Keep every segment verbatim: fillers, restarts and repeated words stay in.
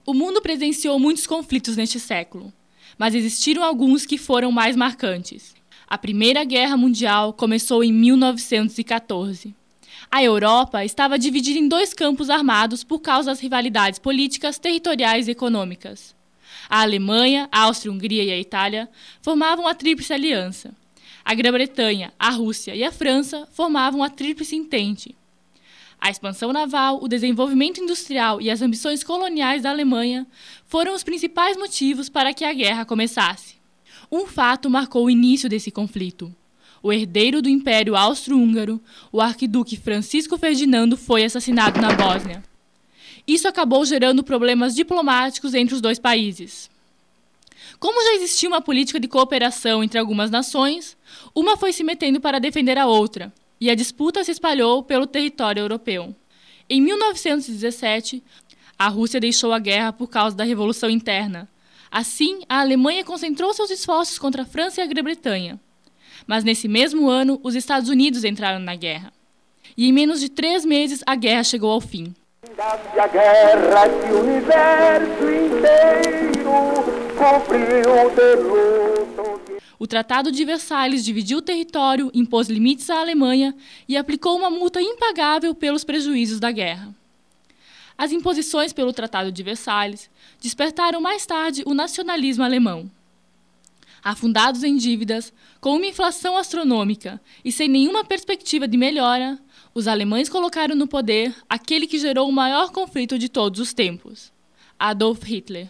O mundo presenciou muitos conflitos neste século, mas existiram alguns que foram mais marcantes. A Primeira Guerra Mundial começou em mil novecentos e quatorze. A Europa estava dividida em dois campos armados por causa das rivalidades políticas, territoriais e econômicas. A Alemanha, a Áustria-Hungria e a Itália formavam a Tríplice Aliança. A Grã-Bretanha, a Rússia e a França formavam a Tríplice Entente. A expansão naval, o desenvolvimento industrial e as ambições coloniais da Alemanha foram os principais motivos para que a guerra começasse. Um fato marcou o início desse conflito. O herdeiro do Império Austro-Húngaro, o arquiduque Francisco Ferdinando, foi assassinado na Bósnia. Isso acabou gerando problemas diplomáticos entre os dois países. Como já existia uma política de cooperação entre algumas nações, uma foi se metendo para defender a outra, e a disputa se espalhou pelo território europeu. Em mil novecentos e dezessete, a Rússia deixou a guerra por causa da Revolução Interna. Assim, a Alemanha concentrou seus esforços contra a França e a Grã-Bretanha. Mas nesse mesmo ano, os Estados Unidos entraram na guerra. E em menos de três meses, a guerra chegou ao fim. A guerra que o universo inteiro cobriu de luto. O Tratado de Versalhes dividiu o território, impôs limites à Alemanha e aplicou uma multa impagável pelos prejuízos da guerra. As imposições pelo Tratado de Versalhes despertaram mais tarde o nacionalismo alemão. Afundados em dívidas, com uma inflação astronômica e sem nenhuma perspectiva de melhora, os alemães colocaram no poder aquele que gerou o maior conflito de todos os tempos, Adolf Hitler.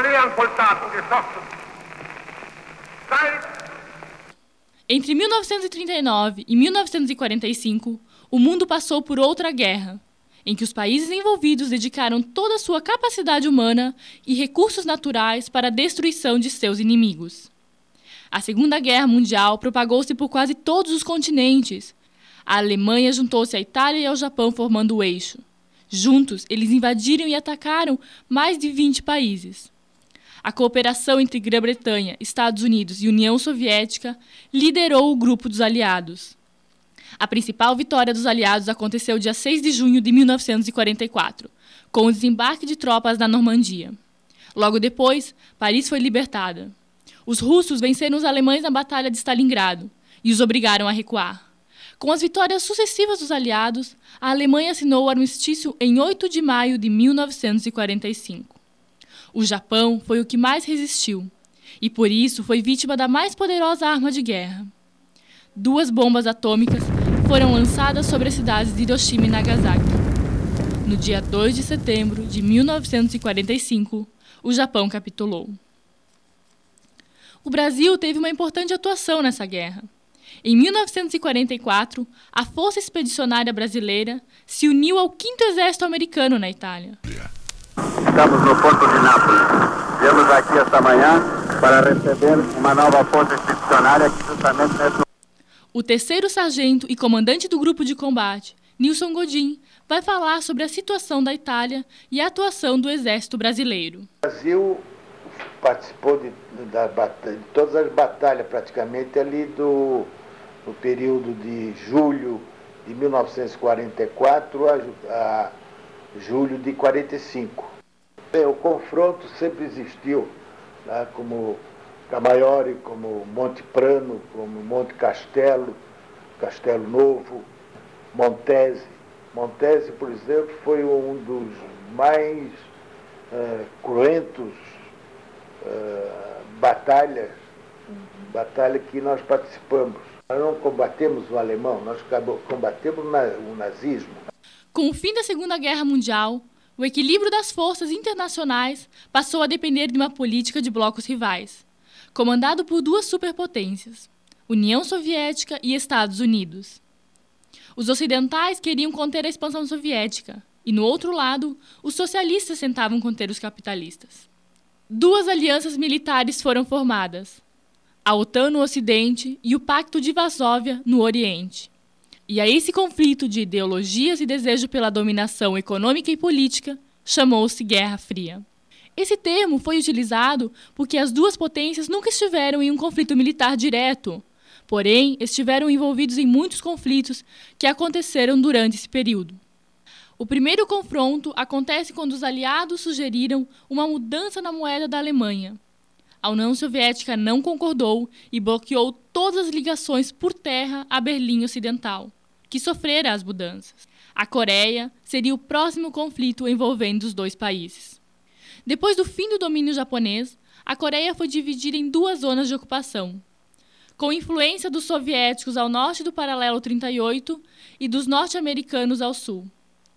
Entre mil novecentos e trinta e nove e mil novecentos e quarenta e cinco, o mundo passou por outra guerra, em que os países envolvidos dedicaram toda a sua capacidade humana e recursos naturais para a destruição de seus inimigos. A Segunda Guerra Mundial propagou-se por quase todos os continentes. A Alemanha juntou-se à Itália e ao Japão formando o eixo. Juntos, eles invadiram e atacaram mais de vinte países. A cooperação entre Grã-Bretanha, Estados Unidos e União Soviética liderou o grupo dos aliados. A principal vitória dos aliados aconteceu dia seis de junho de mil novecentos e quarenta e quatro, com o desembarque de tropas na Normandia. Logo depois, Paris foi libertada. Os russos venceram os alemães na Batalha de Stalingrado e os obrigaram a recuar. Com as vitórias sucessivas dos aliados, a Alemanha assinou o armistício em oito de maio de mil novecentos e quarenta e cinco. O Japão foi o que mais resistiu e, por isso, foi vítima da mais poderosa arma de guerra. Duas bombas atômicas foram lançadas sobre as cidades de Hiroshima e Nagasaki. No dia dois de setembro de mil novecentos e quarenta e cinco, o Japão capitulou. O Brasil teve uma importante atuação nessa guerra. Em mil novecentos e quarenta e quatro, a Força Expedicionária Brasileira se uniu ao quinto Exército Americano na Itália. Estamos no Porto de Nápoles. Viemos aqui esta manhã para receber uma nova força expedicionária que justamente nesse... O terceiro sargento e comandante do grupo de combate, Nilson Godin, vai falar sobre a situação da Itália e a atuação do Exército Brasileiro. O Brasil participou de, da, de todas as batalhas, praticamente, ali do no período de julho de mil novecentos e quarenta e quatro a, a julho de quarenta e cinco. O confronto sempre existiu, né, como Camaiore, como Monte Prano, como Monte Castelo, Castelo Novo, Montese. Montese, por exemplo, foi um dos mais uh, cruentos uh, batalhas, batalha que nós participamos. Nós não combatemos o alemão, nós combatemos o nazismo. Com o fim da Segunda Guerra Mundial, o equilíbrio das forças internacionais passou a depender de uma política de blocos rivais, comandado por duas superpotências, União Soviética e Estados Unidos. Os ocidentais queriam conter a expansão soviética, e, no outro lado, os socialistas tentavam conter os capitalistas. Duas alianças militares foram formadas, a OTAN no Ocidente e o Pacto de Varsóvia no Oriente. E a esse conflito de ideologias e desejo pela dominação econômica e política chamou-se Guerra Fria. Esse termo foi utilizado porque as duas potências nunca estiveram em um conflito militar direto, porém estiveram envolvidos em muitos conflitos que aconteceram durante esse período. O primeiro confronto acontece quando os aliados sugeriram uma mudança na moeda da Alemanha. A União Soviética não concordou e bloqueou todas as ligações por terra a Berlim Ocidental, que sofrera as mudanças. A Coreia seria o próximo conflito envolvendo os dois países. Depois do fim do domínio japonês, a Coreia foi dividida em duas zonas de ocupação, com influência dos soviéticos ao norte do paralelo trinta e oito e dos norte-americanos ao sul.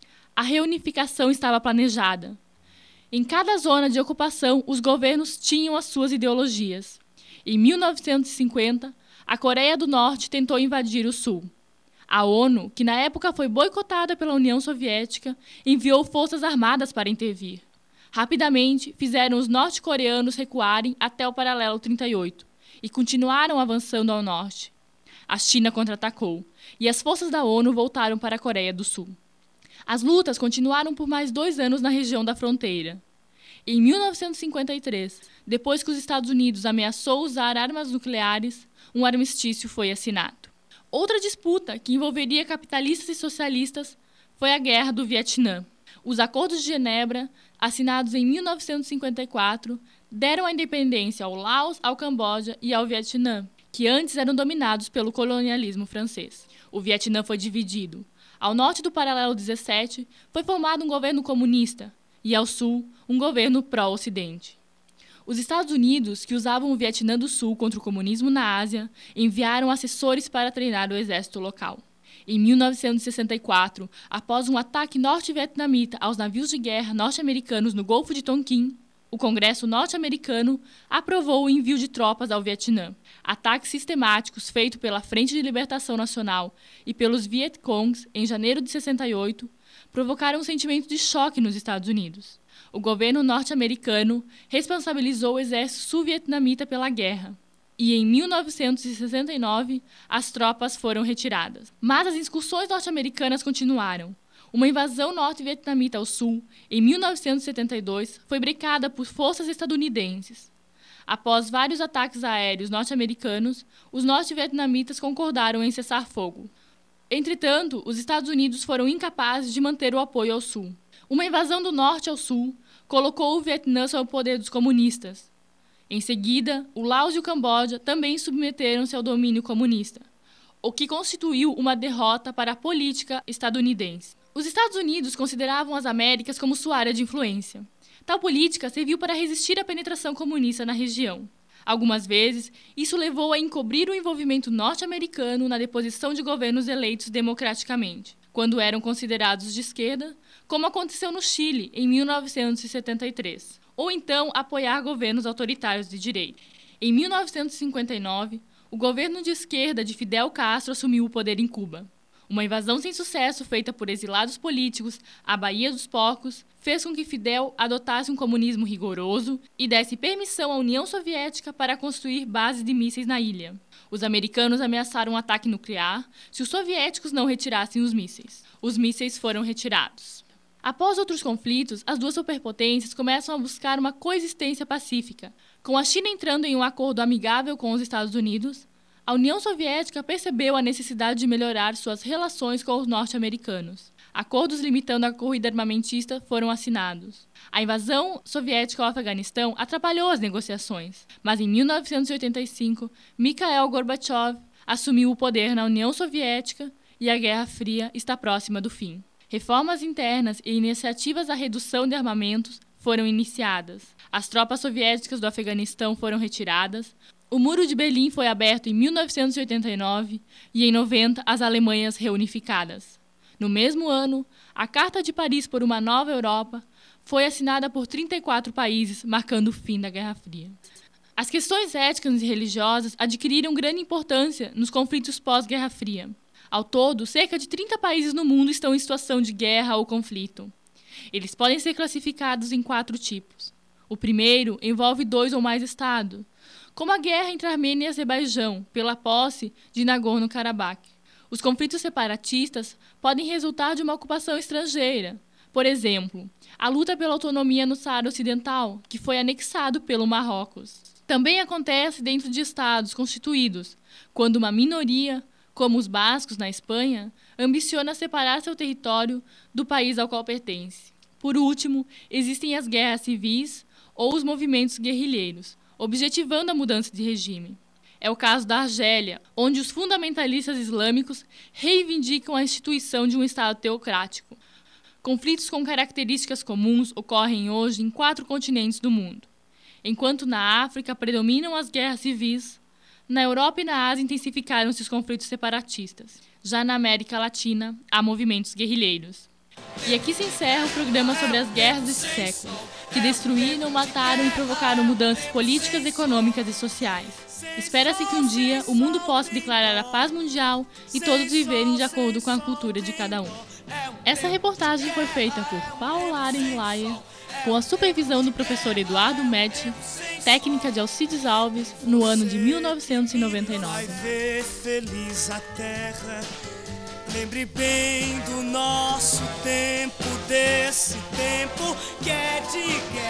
A reunificação estava planejada. Em cada zona de ocupação, os governos tinham as suas ideologias. Em mil novecentos e cinquenta, a Coreia do Norte tentou invadir o sul. A ONU, que na época foi boicotada pela União Soviética, enviou forças armadas para intervir. Rapidamente, fizeram os norte-coreanos recuarem até o paralelo trinta e oito e continuaram avançando ao norte. A China contra-atacou e as forças da ONU voltaram para a Coreia do Sul. As lutas continuaram por mais dois anos na região da fronteira. Em mil novecentos e cinquenta e três, depois que os Estados Unidos ameaçou usar armas nucleares, um armistício foi assinado. Outra disputa que envolveria capitalistas e socialistas foi a Guerra do Vietnã. Os Acordos de Genebra, assinados em mil novecentos e cinquenta e quatro, deram a independência ao Laos, ao Camboja e ao Vietnã, que antes eram dominados pelo colonialismo francês. O Vietnã foi dividido. Ao norte do paralelo dezessete, foi formado um governo comunista e, ao sul, um governo pró-Ocidente. Os Estados Unidos, que usavam o Vietnã do Sul contra o comunismo na Ásia, enviaram assessores para treinar o exército local. Em mil novecentos e sessenta e quatro, após um ataque norte-vietnamita aos navios de guerra norte-americanos no Golfo de Tonkin, o Congresso norte-americano aprovou o envio de tropas ao Vietnã. Ataques sistemáticos feitos pela Frente de Libertação Nacional e pelos Vietcongs em janeiro de sessenta e oito provocaram um sentimento de choque nos Estados Unidos. O governo norte-americano responsabilizou o exército sul-vietnamita pela guerra e, em mil novecentos e sessenta e nove, as tropas foram retiradas. Mas as incursões norte-americanas continuaram. Uma invasão norte-vietnamita ao sul, em mil novecentos e setenta e dois, foi brecada por forças estadunidenses. Após vários ataques aéreos norte-americanos, os norte-vietnamitas concordaram em cessar fogo. Entretanto, os Estados Unidos foram incapazes de manter o apoio ao sul. Uma invasão do norte ao sul colocou o Vietnã sob o poder dos comunistas. Em seguida, o Laos e o Camboja também submeteram-se ao domínio comunista, o que constituiu uma derrota para a política estadunidense. Os Estados Unidos consideravam as Américas como sua área de influência. Tal política serviu para resistir à penetração comunista na região. Algumas vezes, isso levou a encobrir o envolvimento norte-americano na deposição de governos eleitos democraticamente, quando eram considerados de esquerda, como aconteceu no Chile em mil novecentos e setenta e três, ou então apoiar governos autoritários de direita. Em mil novecentos e cinquenta e nove, o governo de esquerda de Fidel Castro assumiu o poder em Cuba. Uma invasão sem sucesso feita por exilados políticos à Baía dos Porcos fez com que Fidel adotasse um comunismo rigoroso e desse permissão à União Soviética para construir bases de mísseis na ilha. Os americanos ameaçaram um ataque nuclear se os soviéticos não retirassem os mísseis. Os mísseis foram retirados. Após outros conflitos, as duas superpotências começam a buscar uma coexistência pacífica. Com a China entrando em um acordo amigável com os Estados Unidos, a União Soviética percebeu a necessidade de melhorar suas relações com os norte-americanos. Acordos limitando a corrida armamentista foram assinados. A invasão soviética ao Afeganistão atrapalhou as negociações, mas em mil novecentos e oitenta e cinco, Mikhail Gorbachev assumiu o poder na União Soviética e a Guerra Fria está próxima do fim. Reformas internas e iniciativas à redução de armamentos foram iniciadas. As tropas soviéticas do Afeganistão foram retiradas. O Muro de Berlim foi aberto em mil novecentos e oitenta e nove e, em noventa, as Alemanhas reunificadas. No mesmo ano, a Carta de Paris por uma Nova Europa foi assinada por trinta e quatro países, marcando o fim da Guerra Fria. As questões étnicas e religiosas adquiriram grande importância nos conflitos pós-Guerra Fria. Ao todo, cerca de trinta países no mundo estão em situação de guerra ou conflito. Eles podem ser classificados em quatro tipos. O primeiro envolve dois ou mais estados, como a guerra entre Armênia e Azerbaijão, pela posse de Nagorno-Karabakh. Os conflitos separatistas podem resultar de uma ocupação estrangeira. Por exemplo, a luta pela autonomia no Saara Ocidental, que foi anexado pelo Marrocos. Também acontece dentro de estados constituídos, quando uma minoria como os bascos na Espanha, ambiciona separar seu território do país ao qual pertence. Por último, existem as guerras civis ou os movimentos guerrilheiros, objetivando a mudança de regime. É o caso da Argélia, onde os fundamentalistas islâmicos reivindicam a instituição de um Estado teocrático. Conflitos com características comuns ocorrem hoje em quatro continentes do mundo. Enquanto na África predominam as guerras civis, na Europa e na Ásia intensificaram-se os conflitos separatistas. Já na América Latina, há movimentos guerrilheiros. E aqui se encerra o programa sobre as guerras desse século, que destruíram, mataram e provocaram mudanças políticas, econômicas e sociais. Espera-se que um dia o mundo possa declarar a paz mundial e todos viverem de acordo com a cultura de cada um. Essa reportagem foi feita por Paula Arenlayer, com a supervisão do professor Eduardo Metti, técnica de Alcides Alves, no ano de mil novecentos e noventa e nove. Vai ver feliz a terra, lembre bem do nosso tempo, desse tempo que é de guerra.